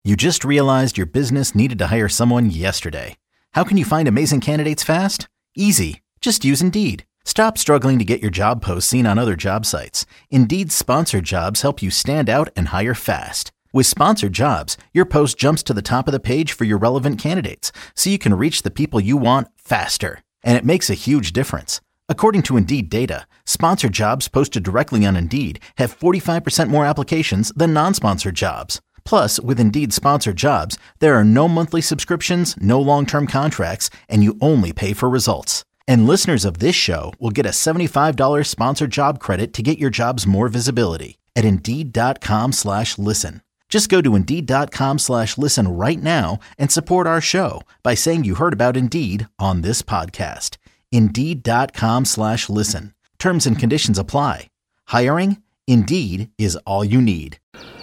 You just realized your business needed to hire someone yesterday. How can you find amazing candidates fast? Easy. Just use Indeed. Stop struggling to get your job posts seen on other job sites. Indeed's sponsored jobs help you stand out and hire fast. With sponsored jobs, your post jumps to the top of the page for your relevant candidates, so you can reach the people you want faster. And it makes a huge difference. According to Indeed data, sponsored jobs posted directly on Indeed have 45% more applications than non-sponsored jobs. Plus, with Indeed sponsored jobs, there are no monthly subscriptions, no long-term contracts, and you only pay for results. And listeners of this show will get a $75 sponsored job credit to get your jobs more visibility at Indeed.com/listen. Just go to Indeed.com/listen right now and support our show by saying you heard about Indeed on this podcast. Indeed.com/listen. Terms and conditions apply. Hiring? Indeed is all you need.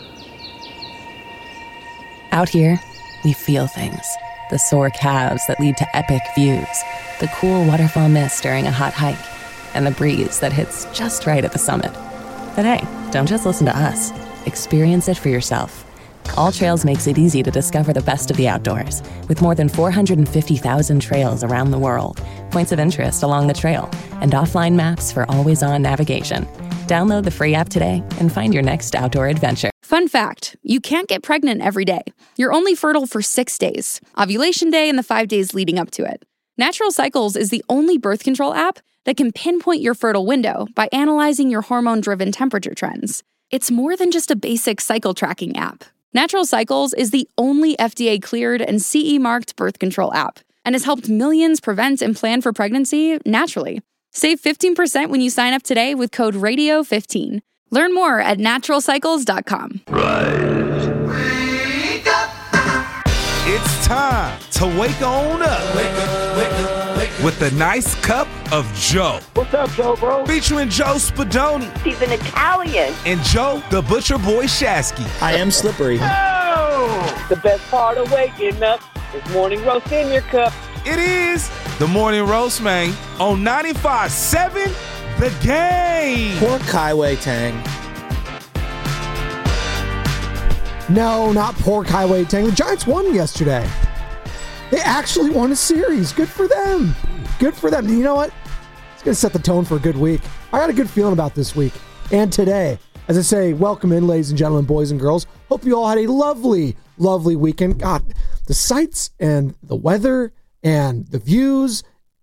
Out here, we feel things. The sore calves that lead to epic views, the cool waterfall mist during a hot hike, and the breeze that hits just right at the summit. But hey, don't just listen to us. Experience it for yourself. All Trails makes it easy to discover the best of the outdoors, with more than 450,000 trails around the world, points of interest along the trail, and offline maps for always-on navigation. Download the free app today and find your next outdoor adventure. Fun fact, you can't get pregnant every day. You're only fertile for 6 days, ovulation day and the 5 days leading up to it. Natural Cycles is the only birth control app that can pinpoint your fertile window by analyzing your hormone-driven temperature trends. It's more than just a basic cycle tracking app. Natural Cycles is the only FDA-cleared and CE-marked birth control app and has helped millions prevent and plan for pregnancy naturally. Save 15% when you sign up today with code RADIO15. Learn more at naturalcycles.com. Rise. Wake up. It's time to wake on up. Wake up, wake up, wake up. With a nice cup of Joe. What's up, Joe, bro? Featuring Joe Spadoni. He's an Italian. And Joe, the Butcher Boy Shasky. I am slippery. Oh! The best part of waking up is morning roast in your cup. It is the Morning Roast, man, on 95.7 The Game. Pork Highway Tang. No, not Pork Highway Tang. The Giants won yesterday. They actually won a series. Good for them. Good for them. You know what? It's going to set the tone for a good week. I got a good feeling about this week and today. As I say, welcome in, ladies and gentlemen, boys and girls. Hope you all had a lovely, lovely weekend. God, the sights and the weather and the views.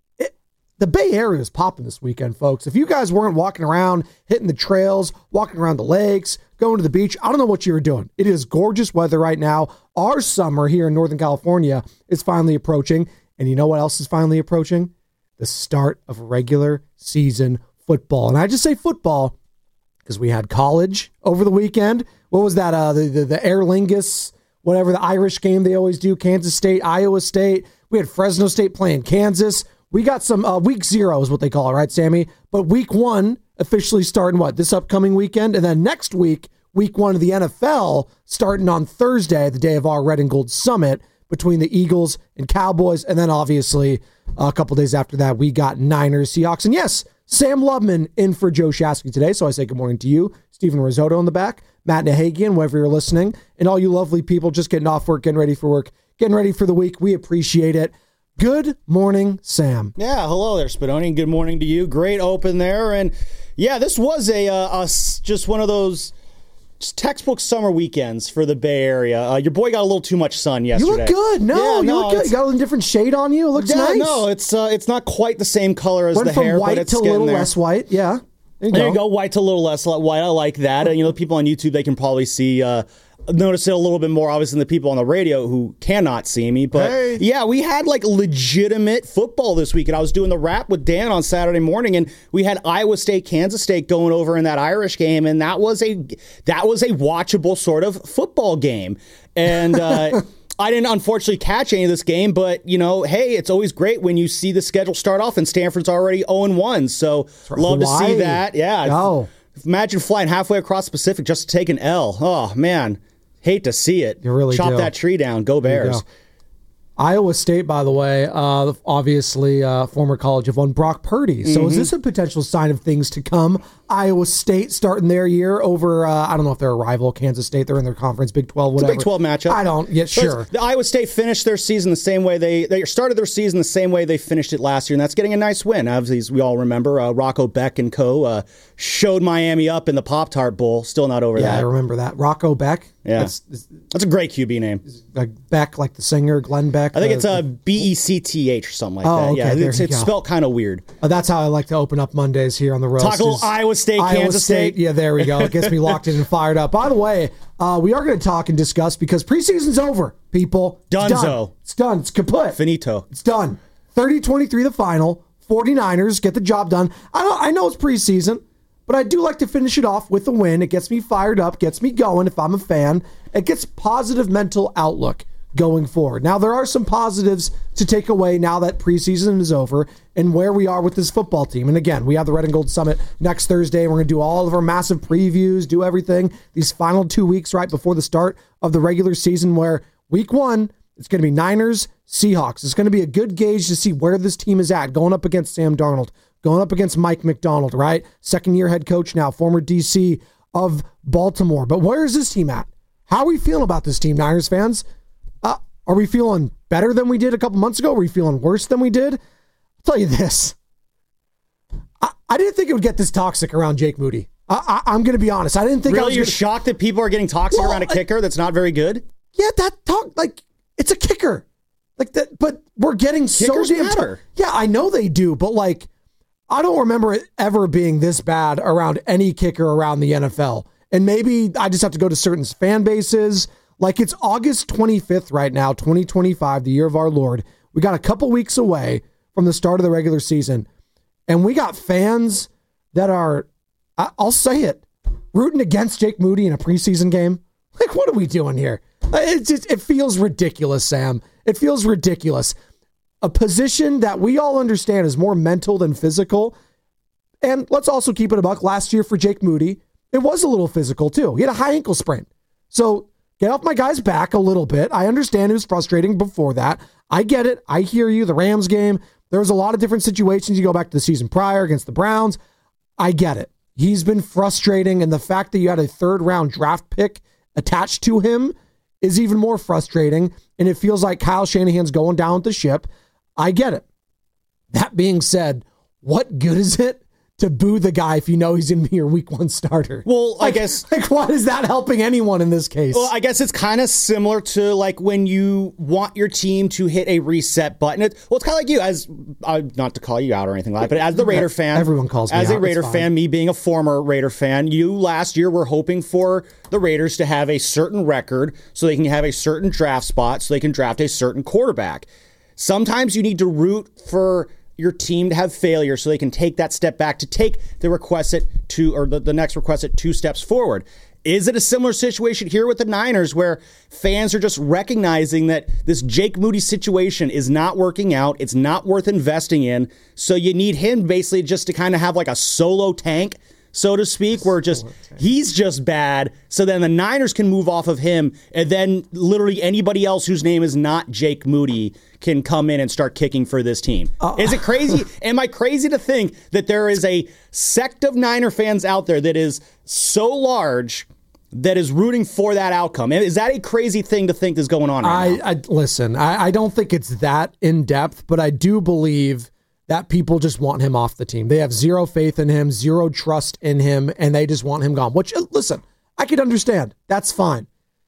The Bay Area is popping this weekend, folks. If you guys weren't walking around, hitting the trails, walking around the lakes, going to the beach, I don't know what you were doing. It is gorgeous weather right now. Our summer here in Northern California is finally approaching. And you know what else is finally approaching? The start of regular season football. And I just say football because we had college over the weekend. What was that? The Aer Lingus, whatever, the Irish game they always do. Kansas State, Iowa State. We had Fresno State playing Kansas. We got some week 0 is what they call it, right, Sammy? But week 1 officially starting this upcoming weekend? And then next week, week 1 of the NFL starting on Thursday, the day of our Red and Gold Summit between the Eagles and Cowboys. And then obviously a couple days after that, we got Niners, Seahawks. And yes, Sam Lubman in for Joe Shasky today. So I say good morning to you, Stephen Risotto in the back, Matt Nahagian, wherever you're listening, and all you lovely people just getting off work, getting ready for work, getting ready for the week. We appreciate it. Good morning, Sam. Yeah, hello there, Spadoni. Good morning to you. Great open there. And yeah, this was just one of those textbook summer weekends for the Bay Area. Your boy got a little too much sun yesterday. You look good. You look good. You got a different shade on you. It looks nice. No, it's not quite the same color as the hair, but it's white to a little less white. Yeah. There you go. White to a little less white. I like that. And the people on YouTube, they can probably see notice it a little bit more, obviously, than the people on the radio who cannot see me. But yeah, we had legitimate football this week. And I was doing the wrap with Dan on Saturday morning, and we had Iowa State, Kansas State going over in that Irish game, and that was a watchable sort of football game. And I didn't unfortunately catch any of this game, but hey, it's always great when you see the schedule start off and Stanford's already 0-1. So love to see that. Yeah. No. Imagine flying halfway across the Pacific just to take an L. Oh man. Hate to see it. You really Chop do. that tree down. Go Bears. Iowa State, by the way, obviously former College of One, Brock Purdy. So is this a potential sign of things to come? Iowa State starting their year over, I don't know if they're a rival, Kansas State. They're in their conference, Big 12, whatever. It's a Big 12 matchup. I don't, yeah, sure. The Iowa State finished their season the same way they started their season the same way they finished it last year, and that's getting a nice win. Obviously, as we all remember, Rocco Beck and co. Showed Miami up in the Pop-Tart Bowl. Still not over that. Yeah, I remember that. Rocco Beck? Yeah. That's a great QB name. Like Beck, like the singer, Glenn Beck. I think it's Becth or something like that. Okay, yeah, it's spelled kind of weird. That's how I like to open up Mondays here on the roast. Talk a little Iowa State, Kansas State. Yeah, there we go. It gets me locked in and fired up. By the way, we are going to talk and discuss because preseason's over, people. Dunzo. It's done. It's kaput. Finito. It's done. 30-23 the final. 49ers get the job done. I know it's preseason, but I do like to finish it off with a win. It gets me fired up, gets me going if I'm a fan. It gets positive mental outlook going forward. Now, there are some positives to take away now that preseason is over and where we are with this football team. And again, we have the Red and Gold Summit next Thursday. We're going to do all of our massive previews, do everything these final 2 weeks right before the start of the regular season, where week 1, it's going to be Niners, Seahawks. It's going to be a good gauge to see where this team is at, going up against Sam Darnold, going up against Mike McDonald, right? Second-year head coach now, former DC of Baltimore. But where is this team at? How are we feeling about this team, Niners fans? Are we feeling better than we did a couple months ago? Are we feeling worse than we did? I'll tell you this. I didn't think it would get this toxic around Jake Moody. I'm going to be honest. I didn't think Really? You're shocked that people are getting toxic around a kicker that's not very good? Yeah, it's a kicker. Like that, but we're getting Kickers so damn matter. Yeah, I know they do, but like, I don't remember it ever being this bad around any kicker around the NFL. And maybe I just have to go to certain fan bases. Like, it's August 25th right now, 2025, the year of our Lord. We got a couple weeks away from the start of the regular season. And we got fans that are, I'll say it, rooting against Jake Moody in a preseason game. Like, what are we doing here? It feels ridiculous, Sam. It feels ridiculous. A position that we all understand is more mental than physical. And let's also keep it a buck. Last year for Jake Moody, it was a little physical too. He had a high ankle sprain. So get off my guy's back a little bit. I understand it was frustrating before that. I get it. I hear you. The Rams game, there was a lot of different situations. You go back to the season prior against the Browns. I get it. He's been frustrating. And the fact that you had a 3rd-round draft pick attached to him is even more frustrating. And it feels like Kyle Shanahan's going down with the ship. I get it. That being said, what good is it to boo the guy if you know he's going to be your week 1 starter? Well, I guess... why is that helping anyone in this case? Well, I guess it's kind of similar to like when you want your team to hit a reset button. It's kind of like you, as not to call you out or anything like that, but as the Raider fan... Everyone calls me out. As a Raider fan, me being a former Raider fan, you last year were hoping for the Raiders to have a certain record so they can have a certain draft spot so they can draft a certain quarterback. Sometimes you need to root for your team to have failure so they can take that step back to take the the next requisite 2 steps forward. Is it a similar situation here with the Niners where fans are just recognizing that this Jake Moody situation is not working out, it's not worth investing in, so you need him basically just to kind of have like a solo tank, so to speak, where he's just bad, so then the Niners can move off of him, and then literally anybody else whose name is not Jake Moody can come in and start kicking for this team. Is it crazy? Am I crazy to think that there is a sect of Niner fans out there that is so large that is rooting for that outcome? Is that a crazy thing to think is going on right now? Listen, I don't think it's that in-depth, but I do believe that people just want him off the team. They have zero faith in him, zero trust in him, and they just want him gone. Which, listen, I could understand. That's fine.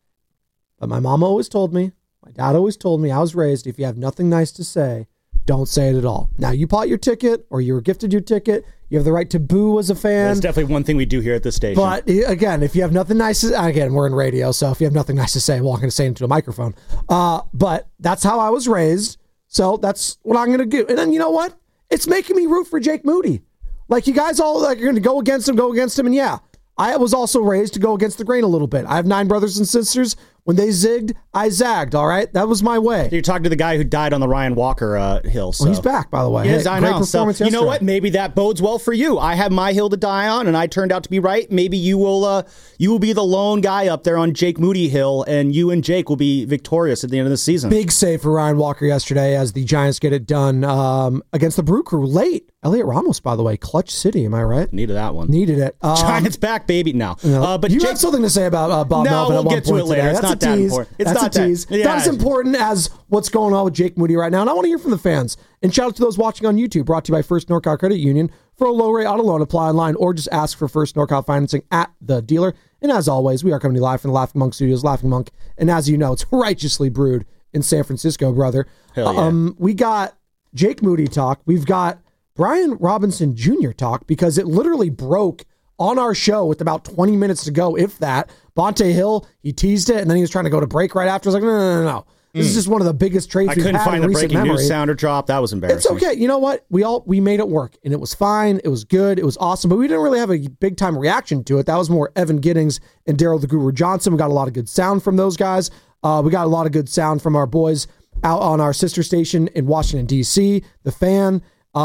But my mom always told me, my dad always told me, I was raised, if you have nothing nice to say, don't say it at all. Now, you bought your ticket or you were gifted your ticket. You have the right to boo as a fan. That's definitely one thing we do here at this station. But again, if you have nothing nice to say, again, we're in radio, so if you have nothing nice to say, well, I'm going to say it into a microphone. But that's how I was raised. So that's what I'm going to do. And then you know what? It's making me root for Jake Moody. Like, you guys all like are going to go against him. And yeah, I was also raised to go against the grain a little bit. I have 9 brothers and sisters. When they zigged, I zagged, all right? That was my way. You're talking to the guy who died on the Ryan Walker hill. So. Well, he's back, by the way. Yes, I know. Great performance so, you know yesterday. what? Maybe that bodes well for you. I have my hill to die on, and I turned out to be right. Maybe you will be the lone guy up there on Jake Moody Hill, and you and Jake will be victorious at the end of the season. Big save for Ryan Walker yesterday as the Giants get it done against the Brew Crew late. Elliot Ramos, by the way, clutch city. Am I right? Needed that one. Needed it. Giants back, baby. Now, but you had something to say about Bob Melvin. We'll get to it later. It's not that important. It's not a tease. Yeah. Not as important as what's going on with Jake Moody right now. And I want to hear from the fans. And shout out to those watching on YouTube. Brought to you by First NorCal Credit Union. For a low rate auto loan, apply online or just ask for First NorCal financing at the dealer. And as always, we are coming to you live from the Laughing Monk Studios. Laughing Monk, and as you know, it's righteously brewed in San Francisco, brother. Hell yeah. We got Jake Moody talk. We've got Brian Robinson Jr. talk, because it literally broke on our show with about 20 minutes to go, if that. Bonte Hill, he teased it, and then he was trying to go to break right after. I was like, no. This is just one of the biggest trades we've had in recent memory. I couldn't find the breaking news sounder drop. That was embarrassing. It's okay. You know what? We made it work, and it was fine. It was good. It was awesome, but we didn't really have a big-time reaction to it. That was more Evan Giddings and Daryl the Guru Johnson. We got a lot of good sound from those guys. We got a lot of good sound from our boys out on our sister station in Washington, D.C., The Fan.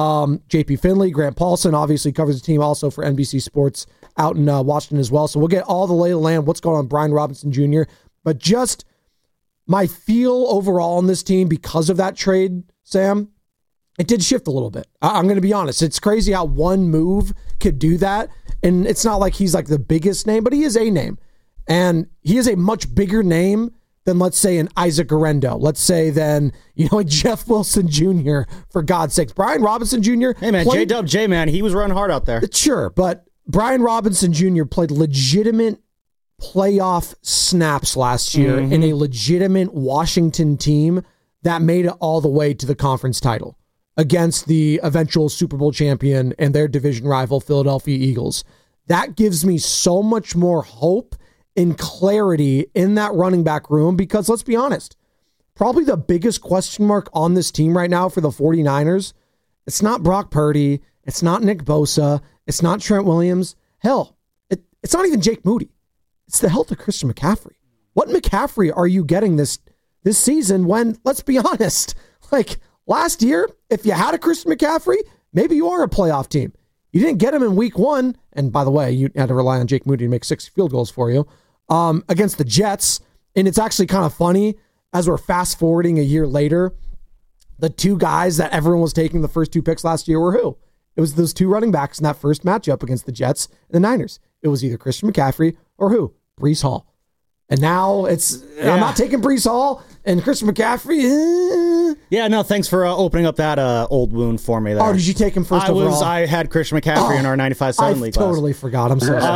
JP Finley, Grant Paulson obviously covers the team also for NBC Sports out in Washington as well. So we'll get all the lay of the land, what's going on with Brian Robinson Jr., but just my feel overall on this team because of that trade, Sam, it did shift a little bit. I'm going to be honest. It's crazy how one move could do that. And it's not like he's like the biggest name, but he is a name. And he is a much bigger name than, let's say, an Isaac Guerrero. Let's say than, Jeff Wilson Jr., for God's sakes. Brian Robinson Jr. Hey, man, J-Dub-J, man, he was running hard out there. Sure, but Brian Robinson Jr. played legitimate playoff snaps last year in a legitimate Washington team that made it all the way to the conference title against the eventual Super Bowl champion and their division rival, Philadelphia Eagles. That gives me so much more hope and clarity in that running back room, because let's be honest, probably the biggest question mark on this team right now for the 49ers, it's not Brock Purdy, it's not Nick Bosa, it's not Trent Williams. Hell, it's not even Jake Moody. It's the health of Christian McCaffrey. What McCaffrey are you getting this season when, let's be honest, like last year, if you had a Christian McCaffrey, maybe you are a playoff team. You didn't get him in week one, and by the way, you had to rely on Jake Moody to make 6 field goals for you against the Jets. And it's actually kind of funny, as we're fast forwarding a year later, the two guys that everyone was taking the first 2 picks last year were who? It was those 2 running backs in that first matchup against the Jets and the Niners. It was either Christian McCaffrey or who? Breece Hall. And now I'm not taking Breece Hall and Christian McCaffrey. Yeah, no, thanks for opening up that old wound for me there. Oh, did you take him first overall? I had Christian McCaffrey in our 95-7 league class. I totally forgot. I'm sorry.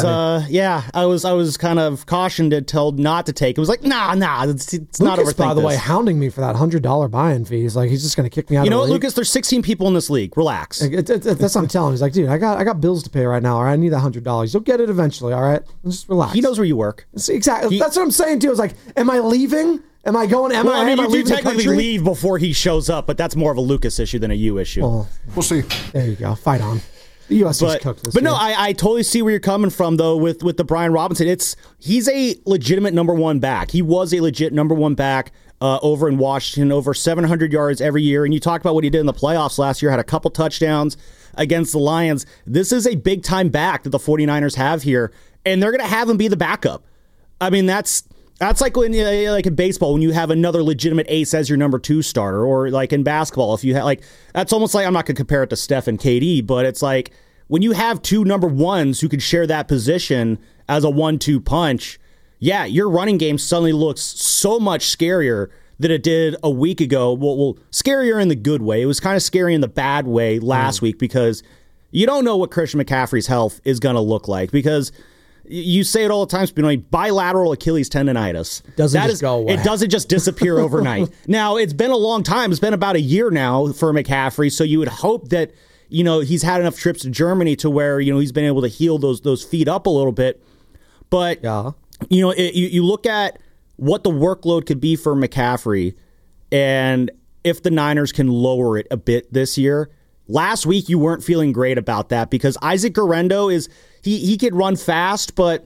I was kind of cautioned and told not to take. It was like, nah, it's Lucas, not overthink by the this. way, hounding me for that $100 buy-in fee. He's like, he's just going to kick me out of the league. You know what, Lucas? There's 16 people in this league. Relax. That's what I'm telling him. He's like, dude, I got bills to pay right now. All right, I need that $100. You'll get it eventually. All right, just relax. He knows where you work. See, exactly. That's what I'm saying too. It's like, am I leaving? Am I going? You do technically leave before he shows up, but that's more of a Lucas issue than a you issue. Well, we'll see. There you go. Fight on. The USC's cooked this. But no, I totally see where you're coming from though with the Brian Robinson. He's a legitimate number 1 back. He was a legit number 1 back over in Washington, over 700 yards every year. And you talked about what he did in the playoffs last year, had a couple touchdowns against the Lions. This is a big time back that the 49ers have here, and they're going to have him be the backup. I mean, that's like when like in baseball, when you have another legitimate ace as your number 2 starter, or like in basketball, if you have that's almost like, I'm not going to compare it to Steph and KD, but it's like when you have 2 number 1s who can share that position as a 1-2 punch. Yeah, your running game suddenly looks so much scarier than it did a week ago. Well, scarier in the good way. It was kind of scary in the bad way last week, because you don't know what Christian McCaffrey's health is going to look like, because you say it all the time, Spino, bilateral Achilles tendonitis. Doesn't go away. It doesn't just disappear overnight. Now, it's been a long time. It's been about a year now for McCaffrey, so you would hope that, he's had enough trips to Germany to where, he's been able to heal those feet up a little bit. But, you look at what the workload could be for McCaffrey, and if the Niners can lower it a bit this year. Last week, you weren't feeling great about that, because Isaac Guerrero he could run fast, but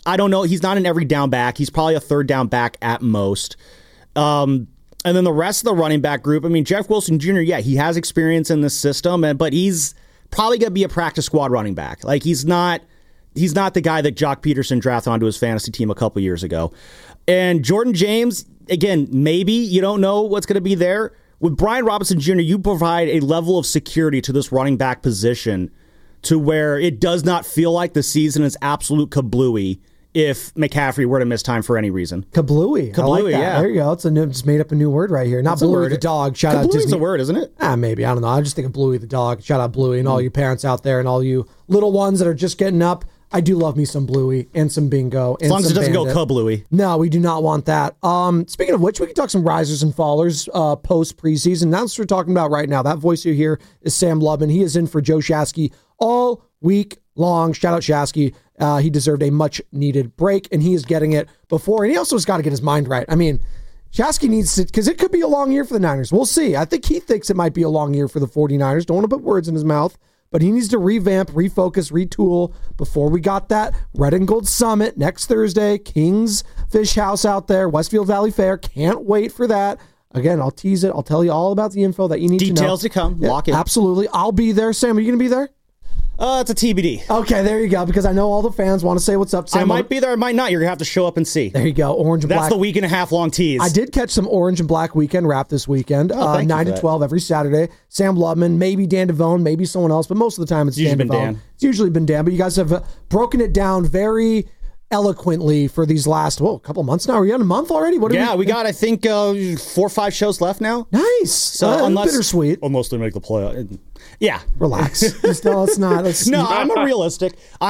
I don't know. He's not an every down back. He's probably a third down back at most. And then the rest of the running back group, I mean, Jeff Wilson Jr., yeah, he has experience in this system, but he's probably going to be a practice squad running back. Like, he's not the guy that Jock Peterson drafted onto his fantasy team a couple years ago. And Jordan James, again, maybe you don't know what's going to be there. With Brian Robinson Jr., you provide a level of security to this running back position to where it does not feel like the season is absolute kablooey if McCaffrey were to miss time for any reason. Kablooey. I like that. Yeah. There you go. Just made up a new word right here. Not Bluey the dog. Shout out Disney. Kablooey's a word, isn't it? Maybe. I don't know. I just think of Bluey the dog. Shout out Bluey and all you parents out there and all you little ones that are just getting up. I do love me some Bluey and some Bingo. And as long as it doesn't Bandit. go kablooey. No, we do not want that. Speaking of which, we can talk some risers and fallers post preseason. That's what we're talking about right now. That voice you hear is Sam Lubman. He is in for Joe Shasky all week long. Shout out Shasky. He deserved a much needed break, and he is getting it before. And he also has got to get his mind right. I mean, Shasky needs to, because it could be a long year for the Niners. We'll see. I think he thinks it might be a long year for the 49ers. Don't want to put words in his mouth. But he needs to revamp, refocus, retool before we got that Red and Gold Summit next Thursday. King's Fish House out there, Westfield Valley Fair. Can't wait for that. Again, I'll tease it. I'll tell you all about the info that you need to know. Details to come. Lock it. Absolutely. I'll be there. Sam, are you going to be there? It's a TBD. Okay, there you go, because I know all the fans want to say what's up. Sam, I might be there, I might not. You're going to have to show up and see. There you go, orange and black. That's the week and a half long tease. I did catch some orange and black weekend rap this weekend. 9 to 12 every Saturday. Sam Lubman, maybe Dan Devone, maybe someone else, but most of the time it's Dan Devone. It's usually been Dan, but you guys have broken it down very eloquently for these last, couple months now. Are you on a month already? We got, I think, 4 or 5 shows left now. Nice. So bittersweet. Unless they make the playoff. Yeah. Relax. Let's not. No, I'm realistic,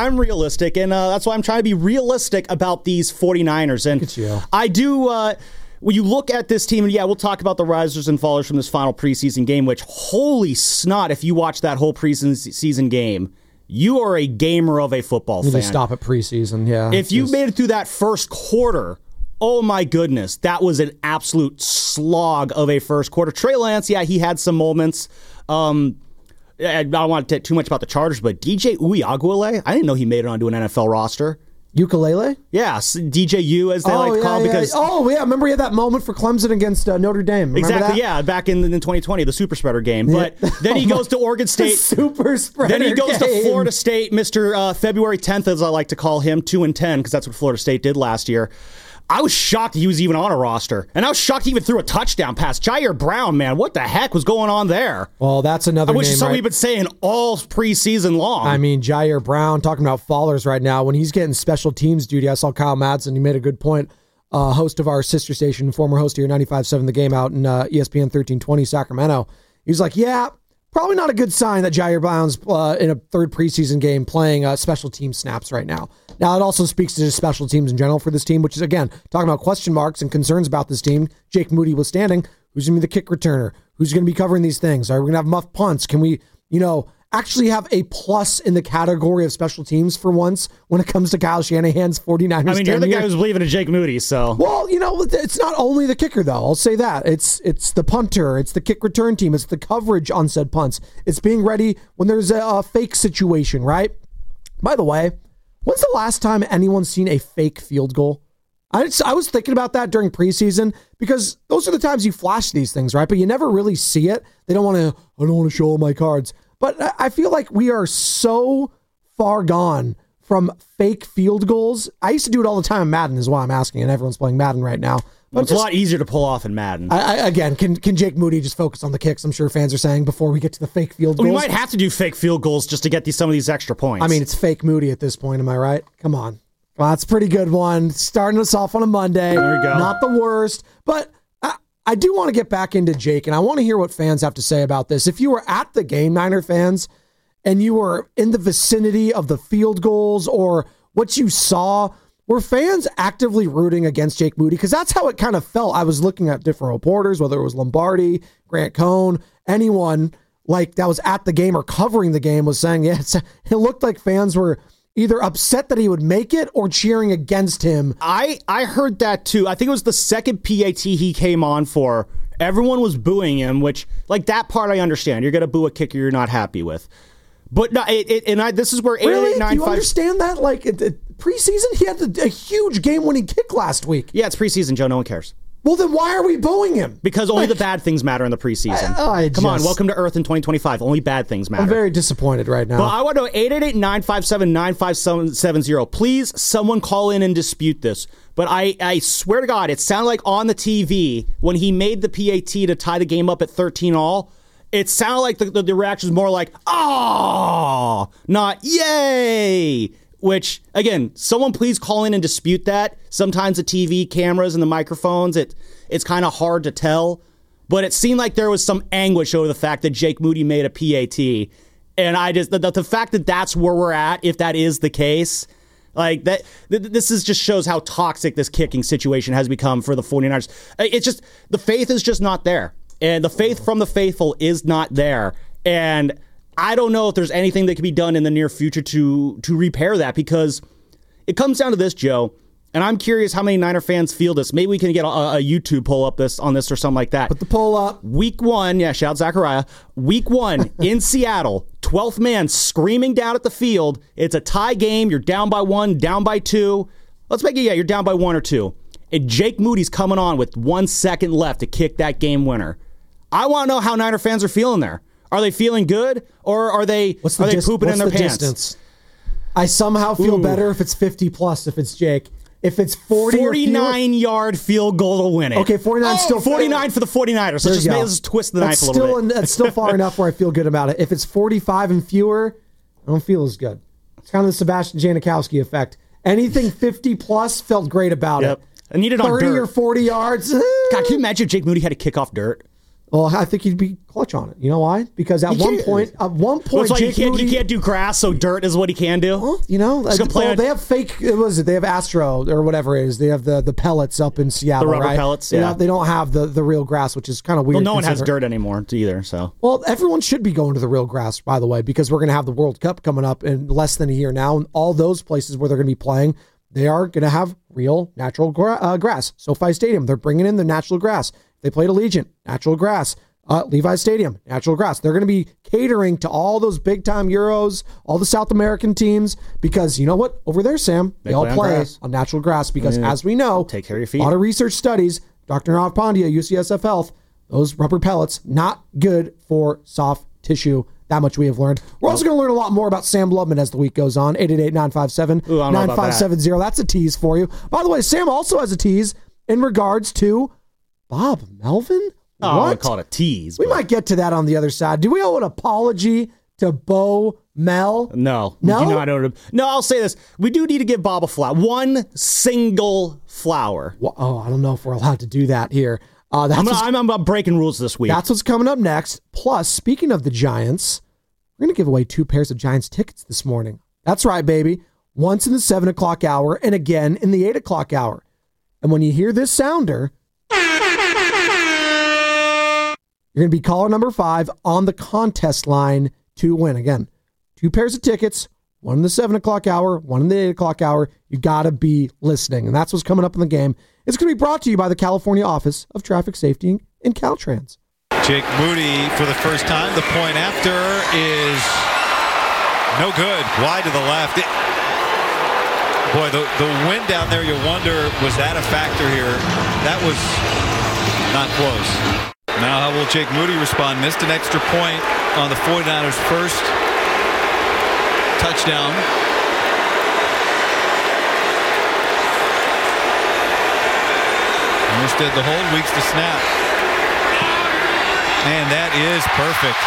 and that's why I'm trying to be realistic about these 49ers. And look at you. I do, when you look at this team, and yeah, we'll talk about the risers and fallers from this final preseason game, which, holy snot, if you watch that whole preseason game, you are a gamer of a football fan. You just stop at preseason, yeah. If you made it through that first quarter, oh my goodness, that was an absolute slog of a first quarter. Trey Lance, yeah, he had some moments. I don't want to talk too much about the Chargers, but DJ Uiagalelei, I didn't know he made it onto an NFL roster. Ukulele? Yeah, DJU as they like to call it. Because remember he had that moment for Clemson against Notre Dame. Remember exactly, that? Yeah, back in 2020, the super spreader game. But then he goes to Oregon State. Super spreader Then he goes game. to Florida State, Mr. February 10th, as I like to call him, 2-10, because that's what Florida State did last year. I was shocked he was even on a roster. And I was shocked he even threw a touchdown pass. Jair Brown, man, what the heck was going on there? Well, that's another name. Which is something we've been saying all preseason long. I mean, Jair Brown, talking about fallers right now, when he's getting special teams duty, I saw Kyle Madsen, he made a good point, host of our sister station, former host here, 95.7 The Game out in ESPN 1320 Sacramento. He was like, yeah, probably not a good sign that Jair Brown's in a third preseason game playing special team snaps right now. Now, it also speaks to just special teams in general for this team, which is, again, talking about question marks and concerns about this team. Jake Moody withstanding. Who's going to be the kick returner? Who's going to be covering these things? Are we going to have muff punts? Can we, actually have a plus in the category of special teams for once when it comes to Kyle Shanahan's 49ers? I mean, you're the guy who's believing in Jake Moody, so. Well, it's not only the kicker, though. I'll say that. It's the punter. It's the kick return team. It's the coverage on said punts. It's being ready when there's a fake situation, right? By the way, when's the last time anyone's seen a fake field goal? I was thinking about that during preseason because those are the times you flash these things, right? But you never really see it. I don't want to show all my cards. But I feel like we are so far gone from fake field goals. I used to do it all the time in Madden is why I'm asking, and everyone's playing Madden right now. But it's a lot easier to pull off in Madden. Again, can Jake Moody just focus on the kicks? I'm sure fans are saying before we get to the fake field goals. We might have to do fake field goals just to get some of these extra points. I mean, it's fake Moody at this point. Am I right? Come on. Well, that's a pretty good one. Starting us off on a Monday. There we go. Not the worst. But I do want to get back into Jake, and I want to hear what fans have to say about this. If you were at the game, Niner fans, and you were in the vicinity of the field goals or what you saw, were fans actively rooting against Jake Moody? Because that's how it kind of felt. I was looking at different reporters, whether it was Lombardi, Grant Cohn, anyone like that was at the game or covering the game was saying, yeah, it looked like fans were either upset that he would make it or cheering against him. I heard that too. I think it was the second PAT he came on for. Everyone was booing him, which, like, that part I understand. You're going to boo a kicker you're not happy with. But no, this is where 8895. Really? Do you understand that? Like, preseason? He had a huge game-winning kick last week. Yeah, it's preseason, Joe. No one cares. Well, then why are we booing him? Because only the bad things matter in the preseason. Come on, welcome to Earth in 2025. Only bad things matter. I'm very disappointed right now. Well, I want to know 888-957-9570. Please, someone call in and dispute this. But I swear to God, it sounded like on the TV when he made the PAT to tie the game up at 13-all. It sounded like the reaction was more like, "Oh," not "Yay." Which, again, someone please call in and dispute that. Sometimes the TV cameras and the microphones, it's kind of hard to tell. But it seemed like there was some anguish over the fact that Jake Moody made a PAT. And the fact that that's where we're at, if that is the case, like that, this just shows how toxic this kicking situation has become for the 49ers. It's just, the faith is just not there. And the faith from the faithful is not there. And I don't know if there's anything that can be done in the near future to repair that, because it comes down to this, Joe, and I'm curious how many Niner fans feel this. Maybe we can get a YouTube poll up on this or something like that. Put the poll up. Week 1, shout Zachariah. Week 1 in Seattle, 12th man screaming down at the field. It's a tie game. You're down by 1, down by 2. Let's make it, you're down by 1 or 2. And Jake Moody's coming on with 1 second left to kick that game winner. I want to know how Niner fans are feeling there. Are they feeling good, or are they pooping in their pants? Distance? I somehow feel better if it's 50+ if it's Jake. If it's 40 49-yard field goal to win it. Okay, 49 still 49 for the 49ers. So let's just twist the knife a little bit. It's still far enough where I feel good about it. If it's 45 and fewer, I don't feel as good. It's kind of the Sebastian Janikowski effect. Anything 50+ felt great about it. I need it on dirt. 30 or 40 yards. God, can you imagine if Jake Moody had to kick off dirt? Well, I think he'd be clutch on it. You know why? Because at one point, Jake Moody, he can't do grass, so dirt is what he can do. Well, they have fake. They have Astro or whatever it is. They have the pellets up in Seattle, the rubber right? pellets. Yeah, they don't have the real grass, which is kind of weird. Well, no one has dirt anymore either. So, well, everyone should be going to the real grass, by the way, because we're going to have the World Cup coming up in less than a year now, and all those places where they're going to be playing, they are going to have real natural grass. SoFi Stadium, they're bringing in the natural grass. They played Allegiant, natural grass. Levi's Stadium, natural grass. They're going to be catering to all those big-time Euros, all the South American teams, because you know what? Over there, Sam, they all play on natural grass because, as we know, take care of your feet. A lot of research studies, Dr. Nav Pandya, UCSF Health, those rubber pellets, not good for soft tissue. That much we have learned. We're also going to learn a lot more about Sam Lubman as the week goes on. 888-957-9570. That's a tease for you. By the way, Sam also has a tease in regards to Bob Melvin. Oh, I call it a tease. We might get to that on the other side. Do we owe an apology to Bo Mel? No. No? We do not owe him. No, I'll say this. We do need to give Bob a flower. One single flower. Well, I don't know if we're allowed to do that here. I'm breaking rules this week. That's what's coming up next. Plus, speaking of the Giants, we're going to give away 2 pairs of Giants tickets this morning. That's right, baby. Once in the 7 o'clock hour and again in the 8 o'clock hour. And when you hear this sounder, you're going to be caller number 5 on the contest line to win. Again, 2 pairs of tickets, 1 in the 7 o'clock hour, 1 in the 8 o'clock hour. You got to be listening. And that's what's coming up in the game. It's going to be brought to you by the California Office of Traffic Safety in Caltrans. Jake Moody for the first time. The point after is no good. Wide to the left. Boy, the wind down there, you wonder, was that a factor here? That was not close. Now how will Jake Moody respond? Missed an extra point on the 49ers' first touchdown. Instead, the hold, Weeks to snap. And that is perfect.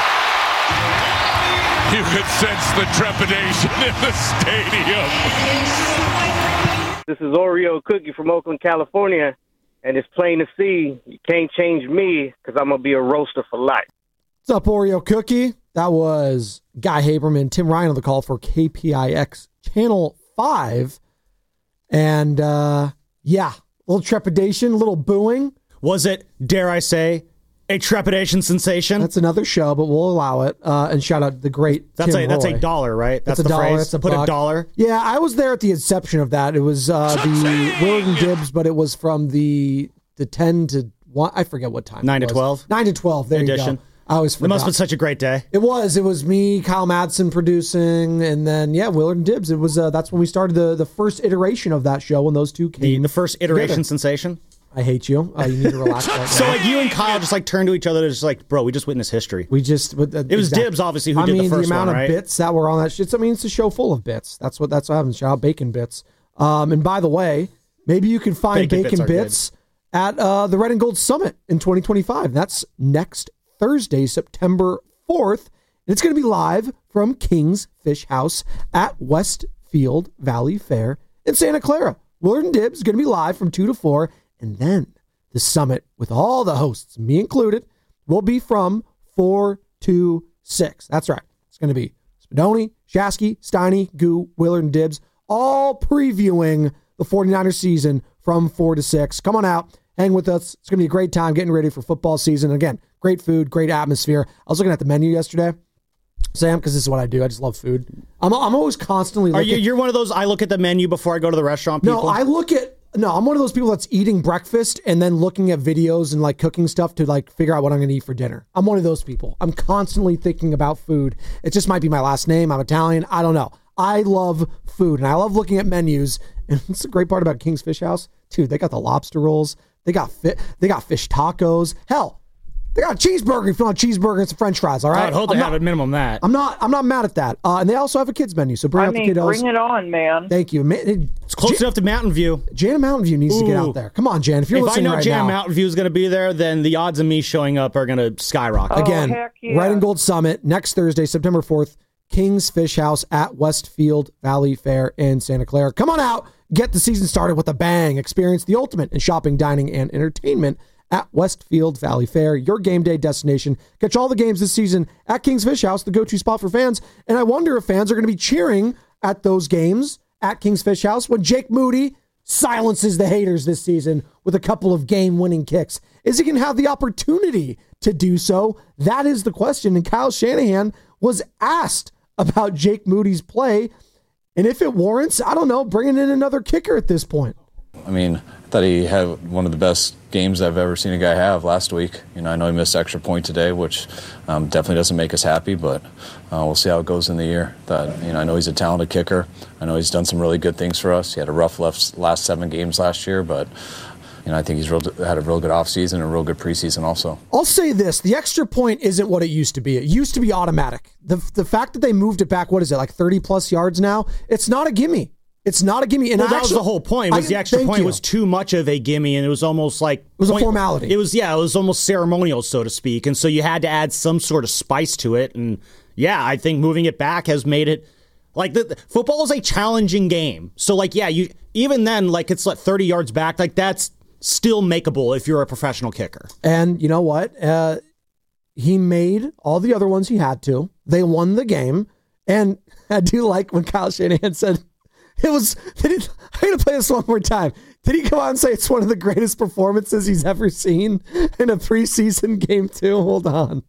You could sense the trepidation in the stadium. This is Oreo Cookie from Oakland, California. And it's plain to see, you can't change me because I'm going to be a roaster for life. What's up, Oreo Cookie? That was Guy Haberman, Tim Ryan on the call for KPIX Channel 5. And, a little trepidation, a little booing. Was it, dare I say, a trepidation sensation? That's another show, but we'll allow it. And shout out the great Tim Roy. That's $1, right? That's the $1, phrase? That's a Put buck. $1? Yeah, I was there at the inception of that. It was the Willard and Gibbs, but it was from the 10 to 1. I forget what time 9 to 12? 9 to 12. There Edition. You go. I always forgot. It must have been such a great day. It was me, Kyle Madsen producing, and then Willard and Dibbs. It was that's when we started the first iteration of that show when those two came. The first iteration together. Sensation. I hate you. You need to relax right now. So like you and Kyle just like turned to each other, just like, bro, we just witnessed history. We just it was Dibbs obviously who did the first the amount one, right? of bits that were on that shit. I mean, it's a show full of bits. That's what happens. Shout out Bacon Bits. And by the way, maybe you can find Bacon Bits at the Red and Gold Summit in 2025. That's next Thursday, September 4th. And it's going to be live from King's Fish House at Westfield Valley Fair in Santa Clara. Willard and Dibbs is going to be live from 2 to 4. And then the summit with all the hosts, me included, will be from 4 to 6. That's right. It's going to be Spadoni, Shasky, Steiny, Goo, Willard, and Dibbs, all previewing the 49ers season from 4 to 6. Come on out. Hang with us. It's going to be a great time getting ready for football season. Again, great food, great atmosphere. I was looking at the menu yesterday, Sam, because this is what I do. I just love food. I'm always constantly looking. You're one of those, I look at the menu before I go to the restaurant people? No, I'm one of those people that's eating breakfast and then looking at videos and like cooking stuff to like figure out what I'm going to eat for dinner. I'm one of those people. I'm constantly thinking about food. It just might be my last name. I'm Italian. I don't know. I love food and I love looking at menus. And it's the great part about King's Fish House. Dude, they got the lobster rolls. They got fish tacos. Hell, they got a cheeseburger if you want a cheeseburger and some french fries, all right? I'd hope they have a minimum that. I'm not mad at that. And they also have a kids menu, so bring out the kiddos. Bring it on, man. Thank you. It's close enough to Mountain View. Jan Mountain View needs to get out there. Come on, Jan. If you're listening right now. If I know Jan Mountain View is going to be there, then the odds of me showing up are going to skyrocket. Again, heck yeah. Red and Gold Summit next Thursday, September 4th, King's Fish House at Westfield Valley Fair in Santa Clara. Come on out. Get the season started with a bang. Experience the ultimate in shopping, dining, and entertainment at Westfield Valley Fair, your game day destination. Catch all the games this season at King's Fish House, the go-to spot for fans. And I wonder if fans are going to be cheering at those games at King's Fish House when Jake Moody silences the haters this season with a couple of game-winning kicks. Is he going to have the opportunity to do so? That is the question. And Kyle Shanahan was asked about Jake Moody's play. And if it warrants, I don't know, bringing in another kicker at this point. I mean, I thought he had one of the best games I've ever seen a guy have last week. You know, I know he missed extra point today, which definitely doesn't make us happy, but we'll see how it goes in the year. I know he's a talented kicker. I know he's done some really good things for us. He had a rough last 7 games last year, but I think he's had a real good offseason and a real good preseason also. I'll say this. The extra point isn't what it used to be. It used to be automatic. The fact that they moved it back, what is it, like 30-plus yards now? It's not a gimme. It's not a gimme. And that was the whole point. The extra point was too much of a gimme, and it was almost like... It was a formality. It was almost ceremonial, so to speak. And so you had to add some sort of spice to it. And yeah, I think moving it back has made it... Like, football is a challenging game. So, like, yeah, even then, like, it's like 30 yards back. Like, that's still makeable if you're a professional kicker. And you know what? He made all the other ones he had to. They won the game. And I do like when Kyle Shanahan said... I'm going to play this one more time. Did he come out and say it's one of the greatest performances he's ever seen in a preseason game too? Hold on.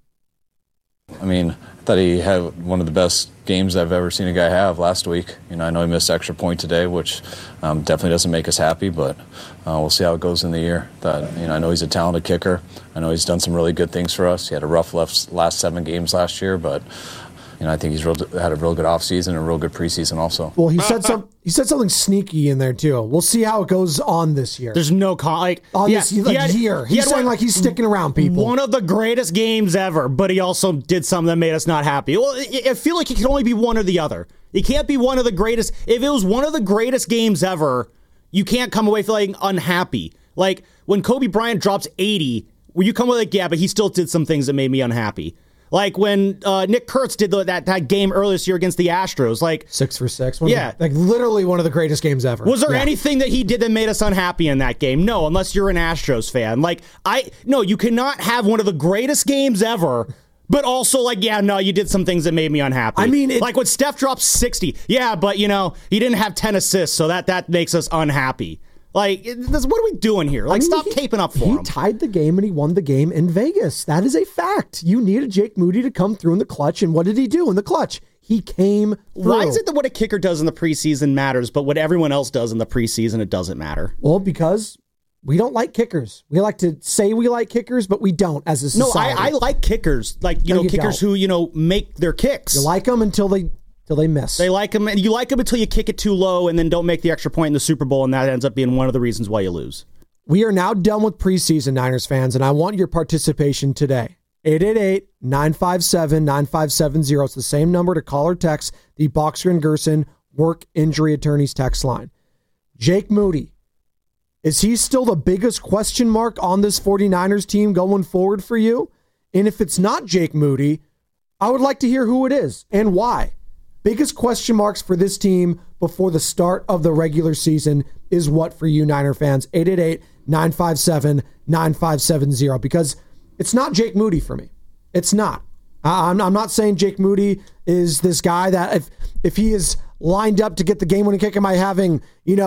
I mean, I thought he had one of the best games I've ever seen a guy have last week. I know he missed extra point today, which definitely doesn't make us happy, but we'll see how it goes in the year. I know he's a talented kicker. I know he's done some really good things for us. He had a rough last 7 games last year, but I think he's had a real good offseason and a real good preseason also. Well, he said something sneaky in there too. We'll see how it goes on this year. There's no this year. He's saying like he's sticking around people. One of the greatest games ever, but he also did something that made us not happy. Well, I feel like it can only be one or the other. It can't be one of the greatest. If it was one of the greatest games ever, you can't come away feeling unhappy. Like when Kobe Bryant drops 80, where you come away like, yeah, but he still did some things that made me unhappy. Like when Nick Kurtz did that game earlier this year against the Astros. Like 6 for 6. Yeah. Like literally one of the greatest games ever. Was there anything that he did that made us unhappy in that game? No, unless you're an Astros fan. No, you cannot have one of the greatest games ever, but also you did some things that made me unhappy. I mean, like when Steph drops 60. Yeah, but he didn't have 10 assists, so that makes us unhappy. Like, what are we doing here? Like, stop caping up for him. He tied the game and he won the game in Vegas. That is a fact. You needed Jake Moody to come through in the clutch, and what did he do in the clutch? He came through. Why is it that what a kicker does in the preseason matters, but what everyone else does in the preseason, it doesn't matter? Well, because we don't like kickers. We like to say we like kickers, but we don't as a society. No, I like kickers. Like, kickers who, make their kicks. You like them until they miss. They like them, and you like them until you kick it too low and then don't make the extra point in the Super Bowl, and that ends up being one of the reasons why you lose. We are now done with preseason, Niners fans, and I want your participation today. 888-957-9570. It's the same number to call or text the Boxer and Gerson Work Injury Attorneys text line. Jake Moody, is he still the biggest question mark on this 49ers team going forward for you? And if it's not Jake Moody, I would like to hear who it is and why. Biggest question marks for this team before the start of the regular season is what for you Niner fans? 888-957-9570, because it's not Jake Moody for me. It's not. I'm not saying Jake Moody is this guy that if he is lined up to get the game-winning kick, am I having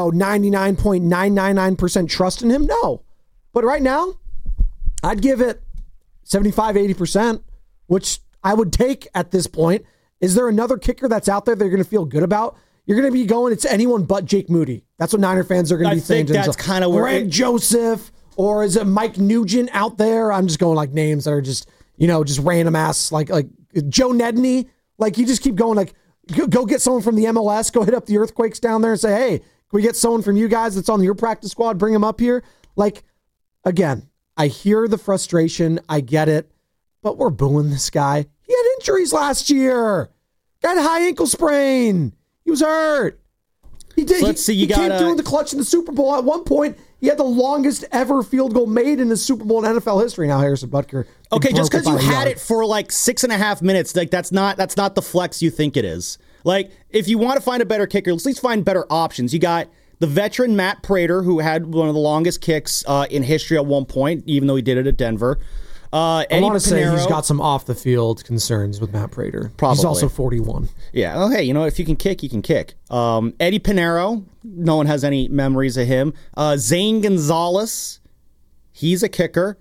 99.999% trust in him? No. But right now, I'd give it 75, 80%, which I would take at this point. Is there another kicker that's out there that you're going to feel good about? You're going to be going, it's anyone but Jake Moody. That's what Niner fans are going to be saying to themselves. That's kind of where Greg Joseph, or is it Mike Nugent out there? I'm just going like names that are just, just random ass, like Joe Nedney. Like, you just keep going like, go get someone from the MLS, go hit up the Earthquakes down there and say, hey, can we get someone from you guys that's on your practice squad, bring them up here? Like, again, I hear the frustration. I get it. But we're booing this guy. He had injuries last year. Got a high ankle sprain. He was hurt. He did. Let's see. He came through in the clutch in the Super Bowl. At one point, he had the longest ever field goal made in the Super Bowl in NFL history. Now Harrison Butker. Okay, just because you had it for like 6.5 minutes, like that's not the flex you think it is. Like, if you want to find a better kicker, let's at least find better options. You got the veteran Matt Prater, who had one of the longest kicks in history at one point, even though he did it at Denver. I want to say he's got some off-the-field concerns with Matt Prater. Probably. He's also 41. Yeah, well, hey, if you can kick, you can kick. Eddie Pinheiro, no one has any memories of him. Zane Gonzalez, he's a kicker.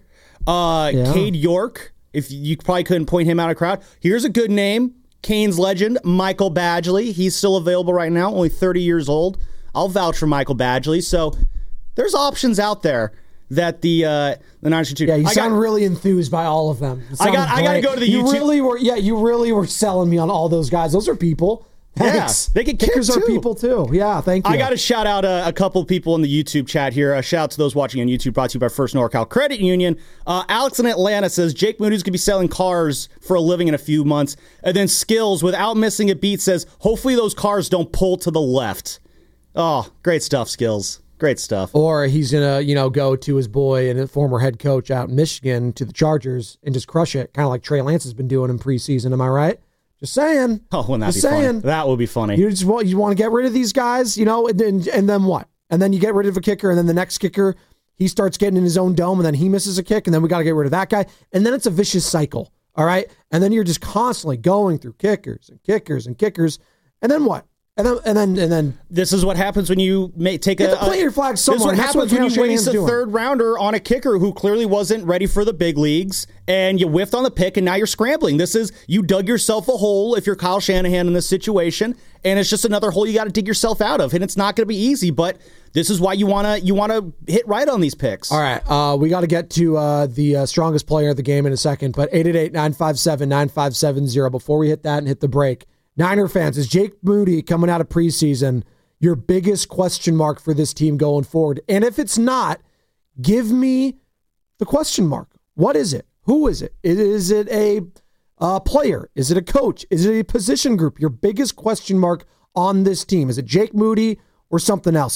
Cade York, if you probably couldn't point him out of crowd. Here's a good name, Canes legend, Michael Badgley. He's still available right now, only 30 years old. I'll vouch for Michael Badgley. So there's options out there that the Niners should choose. Yeah, you sound really enthused by all of them. I got to go to the YouTube. You really were selling me on all those guys. Those are people. Thanks. Yeah, they can kick kickers too. Are people too. Yeah, thank you. I got to shout out a couple people in the YouTube chat here. A shout out to those watching on YouTube, brought to you by First NorCal Credit Union. Alex in Atlanta says Jake Moody's going to be selling cars for a living in a few months. And then Skills, without missing a beat, says hopefully those cars don't pull to the left. Oh, great stuff, Skills. Great stuff. Or he's going to, go to his boy and a former head coach out in Michigan to the Chargers and just crush it, kind of like Trey Lance has been doing in preseason. Am I right? Just saying. Oh, wouldn't that be funny? That would be funny. You want to get rid of these guys, and then what? And then you get rid of a kicker, and then the next kicker, he starts getting in his own dome, and then he misses a kick, and then we got to get rid of that guy. And then it's a vicious cycle, all right? And then you're just constantly going through kickers and kickers and kickers. And then what? And then this is what happens when you take plant your flag somewhere. This is what happens when you waste a third rounder on a kicker who clearly wasn't ready for the big leagues, and you whiffed on the pick, and now you're scrambling. You dug yourself a hole if you're Kyle Shanahan in this situation, and it's just another hole you got to dig yourself out of, and it's not going to be easy. But this is why you want to hit right on these picks. All right, we got to get to the strongest player of the game in a second, but 888-957-9570 before we hit that and hit the break. Niner fans, is Jake Moody coming out of preseason your biggest question mark for this team going forward? And if it's not, give me the question mark. What is it? Who is it? Is it a player? Is it a coach? Is it a position group? Your biggest question mark on this team. Is it Jake Moody or something else?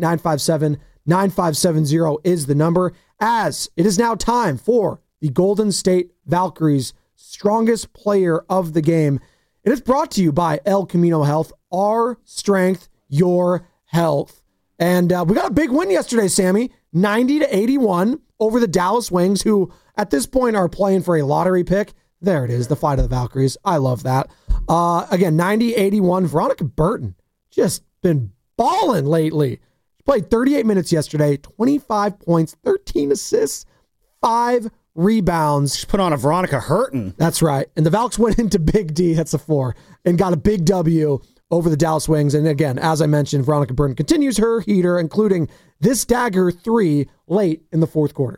888-957-9570 is the number, as it is now time for the Golden State Valkyries' strongest player of the game. It is brought to you by El Camino Health, our strength, your health. And we got a big win yesterday, Sammy, 90-81 over the Dallas Wings, who at this point are playing for a lottery pick. There it is, the fight of the Valkyries. I love that. Again, 90-81. Veronica Burton just been balling lately. She played 38 minutes yesterday, 25 points, 13 assists, 5 rebounds. She's put on a Veronica Hurton. That's right. And the Valks went into Big D, that's a 4, and got a big W over the Dallas Wings. And again, as I mentioned, Veronica Burton continues her heater, including this dagger 3 late in the fourth quarter.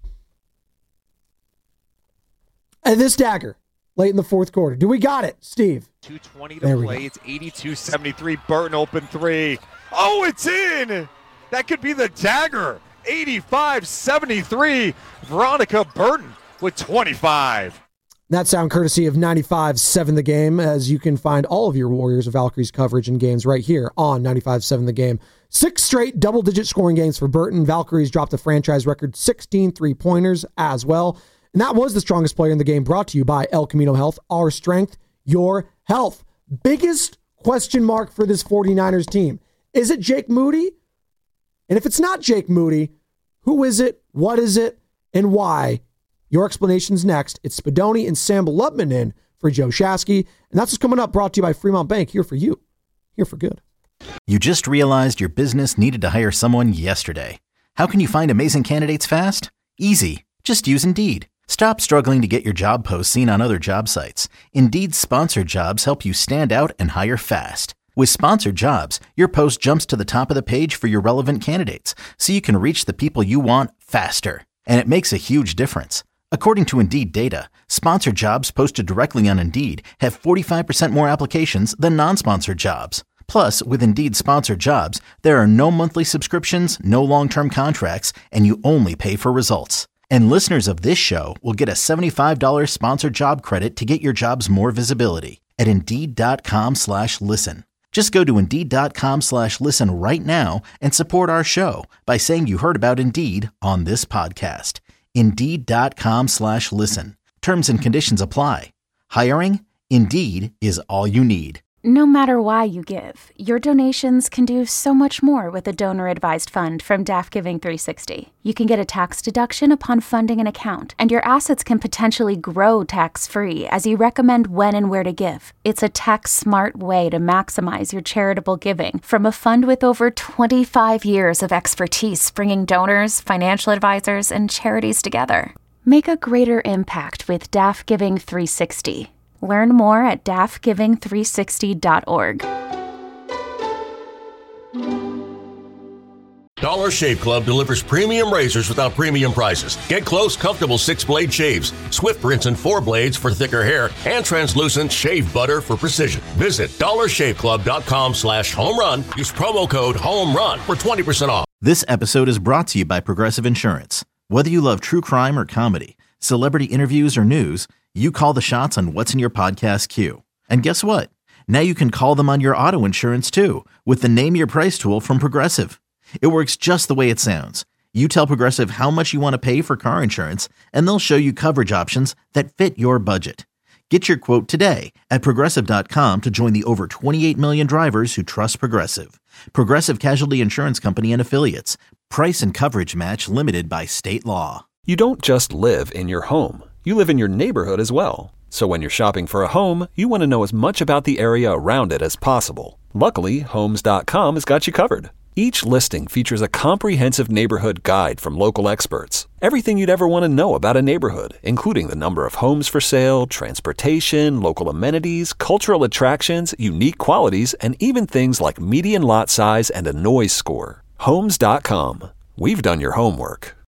And this dagger late in the fourth quarter. Do we got it, Steve? 2:20 to play. It's 82-73. Burton open 3. Oh, it's in! That could be the dagger. 85-73. Veronica Burton with 25. That sound courtesy of 95.7 The Game, as you can find all of your Warriors of Valkyries coverage and games right here on 95.7 The Game. 6 straight double-digit scoring games for Burton. Valkyries dropped a franchise record 16 three-pointers as well. And that was the strongest player in the game, brought to you by El Camino Health. Our strength, your health. Biggest question mark for this 49ers team. Is it Jake Moody? And if it's not Jake Moody, who is it, what is it, and why? Your explanation's next. It's Spadoni and Sam Lubman in for Joe Shasky. And that's what's coming up, brought to you by Fremont Bank. Here for you. Here for good. You just realized your business needed to hire someone yesterday. How can you find amazing candidates fast? Easy. Just use Indeed. Stop struggling to get your job posts seen on other job sites. Indeed's sponsored jobs help you stand out and hire fast. With sponsored jobs, your post jumps to the top of the page for your relevant candidates, so you can reach the people you want faster. And it makes a huge difference. According to Indeed data, sponsored jobs posted directly on Indeed have 45% more applications than non-sponsored jobs. Plus, with Indeed sponsored jobs, there are no monthly subscriptions, no long-term contracts, and you only pay for results. And listeners of this show will get a $75 sponsored job credit to get your jobs more visibility at Indeed.com/listen. Just go to Indeed.com/listen right now and support our show by saying you heard about Indeed on this podcast. Indeed.com/listen. Terms and conditions apply. Hiring? Indeed is all you need. No matter why you give, your donations can do so much more with a donor-advised fund from DAF Giving 360. You can get a tax deduction upon funding an account, and your assets can potentially grow tax-free as you recommend when and where to give. It's a tax-smart way to maximize your charitable giving from a fund with over 25 years of expertise bringing donors, financial advisors, and charities together. Make a greater impact with DAF Giving 360. Learn more at dafgiving360.org. Dollar Shave Club delivers premium razors without premium prices. Get close, comfortable 6-blade shaves, swift rinse and 4 blades for thicker hair, and translucent shave butter for precision. Visit dollarshaveclub.com/home run. Use promo code HOMERUN for 20% off. This episode is brought to you by Progressive Insurance. Whether you love true crime or comedy, celebrity interviews or news, you call the shots on what's in your podcast queue. And guess what? Now you can call them on your auto insurance too with the Name Your Price tool from Progressive. It works just the way it sounds. You tell Progressive how much you want to pay for car insurance, and they'll show you coverage options that fit your budget. Get your quote today at Progressive.com to join the over 28 million drivers who trust Progressive. Progressive Casualty Insurance Company and Affiliates. Price and coverage match limited by state law. You don't just live in your home. You live in your neighborhood as well. So when you're shopping for a home, you want to know as much about the area around it as possible. Luckily, Homes.com has got you covered. Each listing features a comprehensive neighborhood guide from local experts. Everything you'd ever want to know about a neighborhood, including the number of homes for sale, transportation, local amenities, cultural attractions, unique qualities, and even things like median lot size and a noise score. Homes.com. We've done your homework.